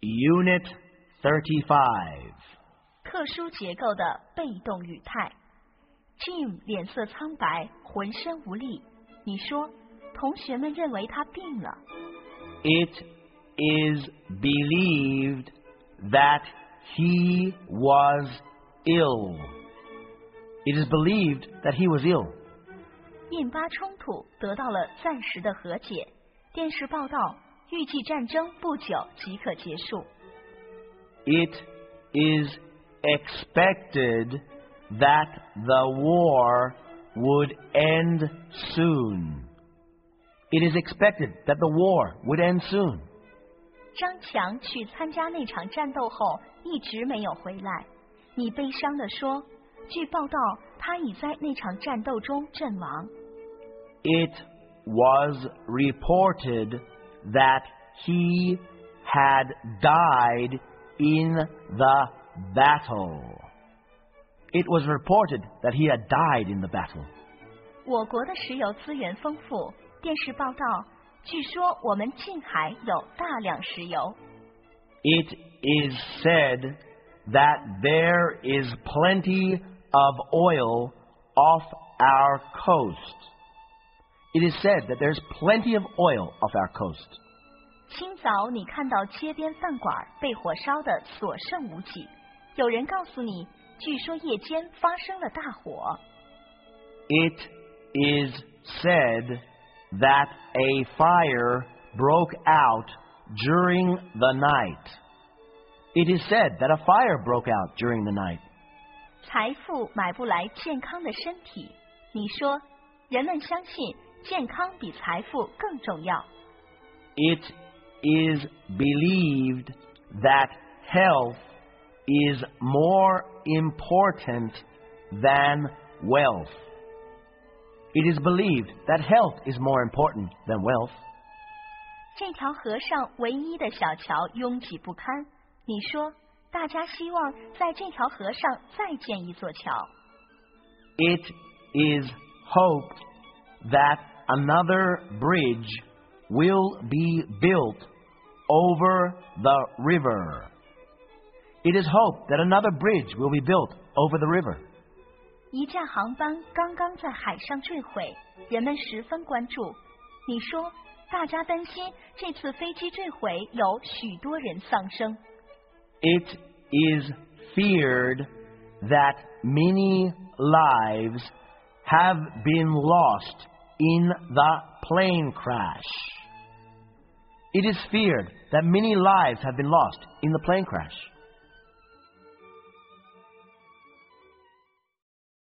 Unit 35. 特殊结构的被动语态。Jim 脸色苍白，浑身无力。你说，同学们认为他病了。 It is believed that he was ill. It is believed that he was ill. 印巴冲突得到了暂时的和解。电视报道预计战争不久即可结束。 It is expected that the war would end soon. It is expected that the war would end soon. 张强去参加那场战斗后一直没有回来。你悲伤地说，据报道他已在那场战斗中阵亡。 It was reported that he had died in the battle. It was reported that he had died in the battle. 我国的石油资源丰富，电视报道，据说我们近海有大量石油。 It is said that there is plenty of oil off our coast. It is said that there's plenty of oil off our coast. 清早你看到街边饭馆被火烧得所剩无几，有人告诉你，据说夜间发生了大火。 It is said that a fire broke out during the night. It is said that a fire broke out during the night. 财富买不来健康的身体，你说，人们相信健康比财富更重要。 It is believed that health is more important than wealth. It is believed that health is more important than wealth. 这条河上唯一的小桥拥挤不堪，你说，大家希望在这条河上再建一座桥。 It is hoped that another bridge will be built over the river. It is hoped that another bridge will be built over the river. 一架航班刚刚在海上坠毁，人们十分关注。你说，大家担心这次飞机坠毁有许多人丧生。 It is feared that many lives have been lost in the plane crash. It is feared that many lives have been lost in the plane crash.